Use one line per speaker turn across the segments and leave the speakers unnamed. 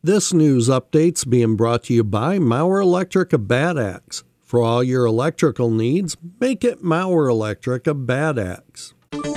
This news update's being brought to you by Mauer Electric of Bad Axe. For all your electrical needs, make it Mauer Electric of Bad Axe.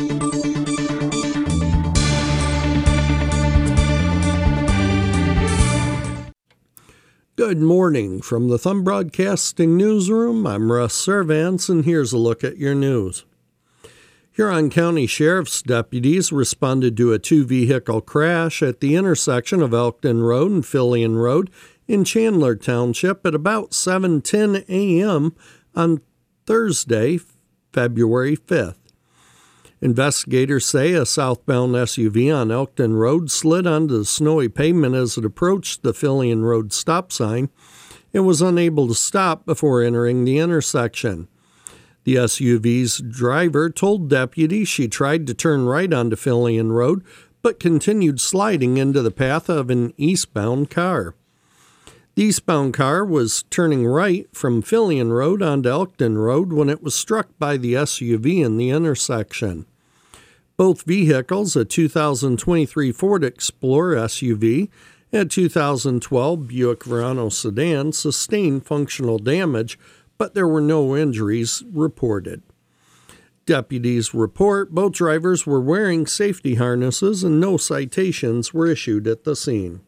Good morning from the Thumb Broadcasting Newsroom. I'm Russ Servance, and here's a look at your news. Huron County Sheriff's deputies responded to a two-vehicle crash at the intersection of Elkton Road and Fillion Road in Chandler Township at about 7:10 a.m. on Thursday, February 5th. Investigators say a southbound SUV on Elkton Road slid onto the snowy pavement as it approached the Fillion Road stop sign and was unable to stop before entering the intersection. The SUV's driver told deputies she tried to turn right onto Fillion Road, but continued sliding into the path of an eastbound car. The eastbound car was turning right from Fillion Road onto Elkton Road when it was struck by the SUV in the intersection. Both vehicles, a 2023 Ford Explorer SUV and a 2012 Buick Verano sedan, sustained functional damage, but there were no injuries reported. Deputies report both drivers were wearing safety harnesses and no citations were issued at the scene.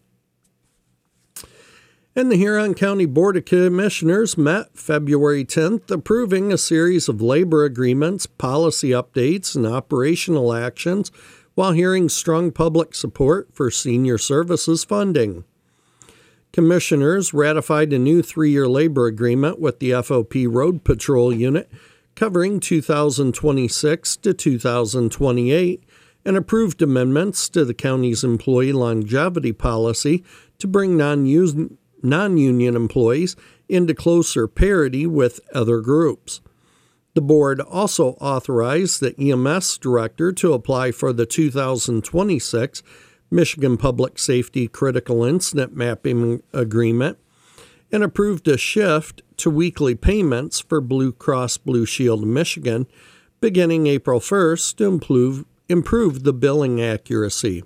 And the Huron County Board of Commissioners met February 10th, approving a series of labor agreements, policy updates, and operational actions while hearing strong public support for senior services funding. Commissioners ratified a new 3-year labor agreement with the FOP Road Patrol Unit covering 2026 to 2028 and approved amendments to the county's employee longevity policy to bring non-union employees into closer parity with other groups. The board also authorized the EMS director to apply for the 2026 Michigan Public Safety Critical Incident Mapping Agreement and approved a shift to weekly payments for Blue Cross Blue Shield of Michigan beginning April 1st to improve the billing accuracy.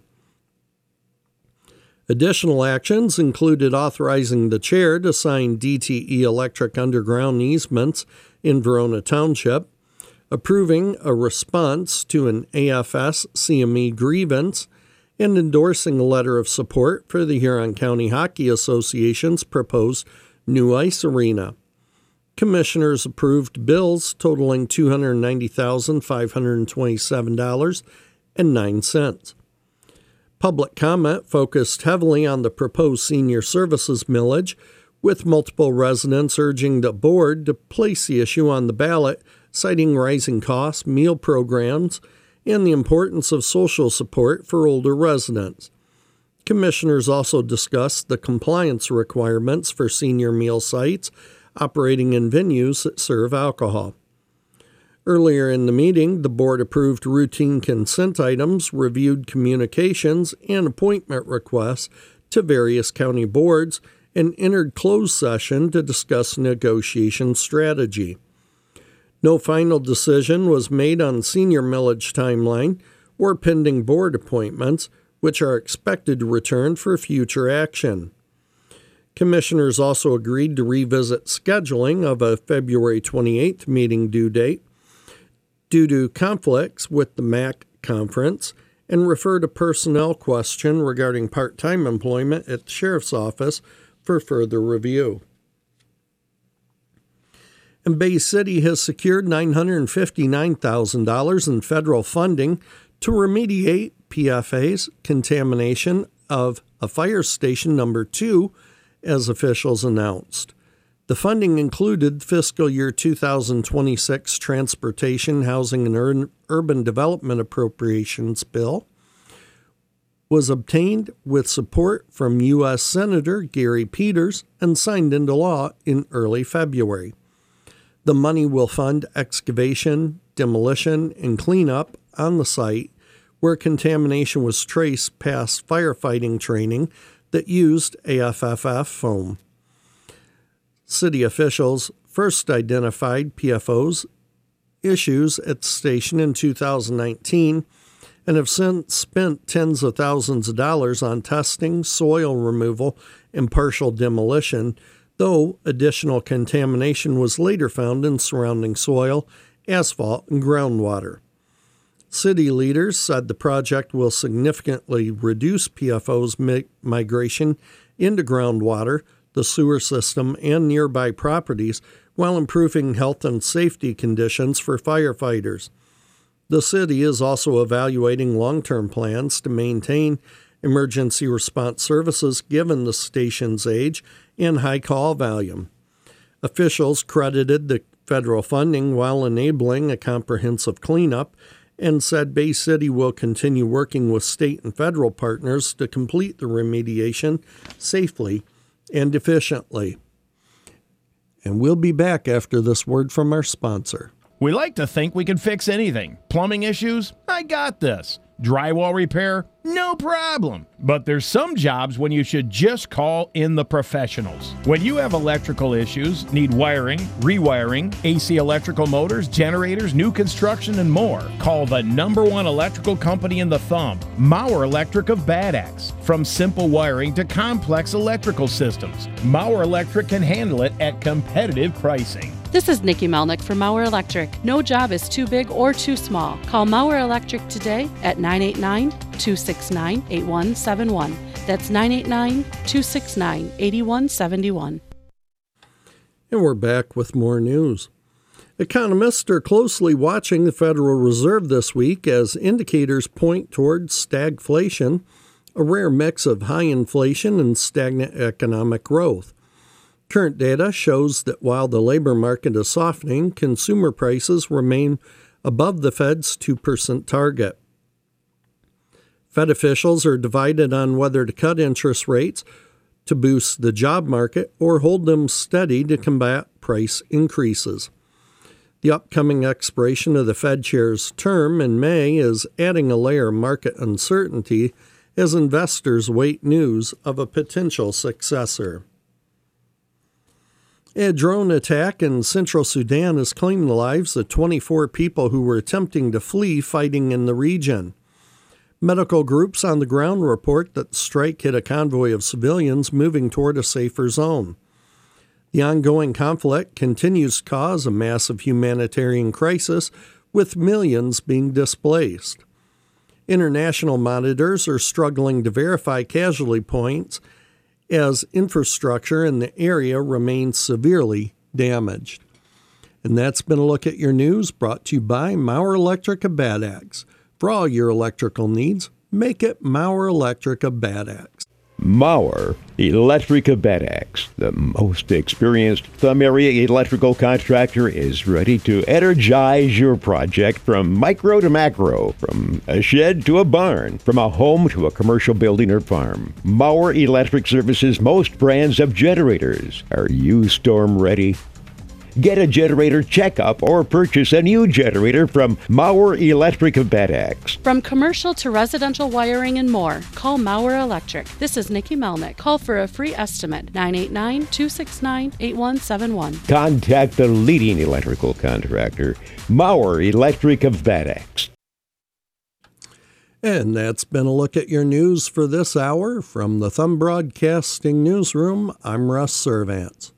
Additional actions included authorizing the chair to sign DTE electric underground easements in Verona Township, approving a response to an AFS CME grievance, and endorsing a letter of support for the Huron County Hockey Association's proposed new ice arena. Commissioners approved bills totaling $290,527.09. Public comment focused heavily on the proposed senior services millage, with multiple residents urging the board to place the issue on the ballot, citing rising costs, meal programs, and the importance of social support for older residents. Commissioners also discussed the compliance requirements for senior meal sites operating in venues that serve alcohol. Earlier in the meeting, the board approved routine consent items, reviewed communications and appointment requests to various county boards, and entered closed session to discuss negotiation strategy. No final decision was made on senior millage timeline or pending board appointments, which are expected to return for future action. Commissioners also agreed to revisit scheduling of a February 28th meeting due date due to conflicts with the MAC conference and referred a personnel question regarding part-time employment at the Sheriff's Office for further review. And Bay City has secured $959,000 in federal funding to remediate PFA's contamination of a fire station number 2, as officials announced. The funding included fiscal year 2026 Transportation, Housing, and Urban Development Appropriations Bill, was obtained with support from U.S. Senator Gary Peters and signed into law in early February. The money will fund excavation, demolition, and cleanup on the site where contamination was traced past firefighting training that used AFFF foam. City officials first identified PFO's issues at the station in 2019 and have since spent tens of thousands of dollars on testing, soil removal, and partial demolition, though additional contamination was later found in surrounding soil, asphalt, and groundwater. City leaders said the project will significantly reduce PFO's migration into groundwater, the sewer system, and nearby properties, while improving health and safety conditions for firefighters. The city is also evaluating long-term plans to maintain emergency response services given the station's age and high call volume. Officials credited the federal funding while enabling a comprehensive cleanup and said Bay City will continue working with state and federal partners to complete the remediation safely and efficiently. And we'll be back after this word from our sponsor.
We like to think we can fix anything. Plumbing issues? I got this. Drywall repair? No problem. But there's some jobs when you should just call in the professionals. When you have electrical issues, need wiring, rewiring, AC electrical motors, generators, new construction, and more, call the #1 electrical company in the Thumb, Mauer Electric of Bad Axe. From simple wiring to complex electrical systems, Mauer Electric can handle it at competitive pricing.
This is Nikki Melnick from Mauer Electric. No job is too big or too small. Call Mauer Electric today at 989-269-8171. That's 989-269-8171.
And we're back with more news. Economists are closely watching the Federal Reserve this week as indicators point towards stagflation, a rare mix of high inflation and stagnant economic growth. Current data shows that while the labor market is softening, consumer prices remain above the Fed's 2% target. Fed officials are divided on whether to cut interest rates to boost the job market or hold them steady to combat price increases. The upcoming expiration of the Fed chair's term in May is adding a layer of market uncertainty as investors await news of a potential successor. A drone attack in central Sudan has claimed the lives of 24 people who were attempting to flee fighting in the region. Medical groups on the ground report that the strike hit a convoy of civilians moving toward a safer zone. The ongoing conflict continues to cause a massive humanitarian crisis, with millions being displaced. International monitors are struggling to verify casualty points as infrastructure in the area remains severely damaged. And that's been a look at your news brought to you by Mauer Electric of Bad Axe. For all your electrical needs, make it Mauer Electric of Bad Axe.
Mauer Electric of Bad Axe, the most experienced Thumb area electrical contractor, is ready to energize your project from micro to macro, from a shed to a barn, from a home to a commercial building or farm. Mauer Electric services most brands of generators. Are you storm ready? Get a generator checkup or purchase a new generator from Mauer Electric of Bad Axe.
From commercial to residential wiring and more, call Mauer Electric. This is Nikki Melnick. Call for a free estimate, 989-269-8171.
Contact the leading electrical contractor, Mauer Electric of Bad Axe.
And that's been a look at your news for this hour. From the Thumb Broadcasting Newsroom, I'm Russ Servants.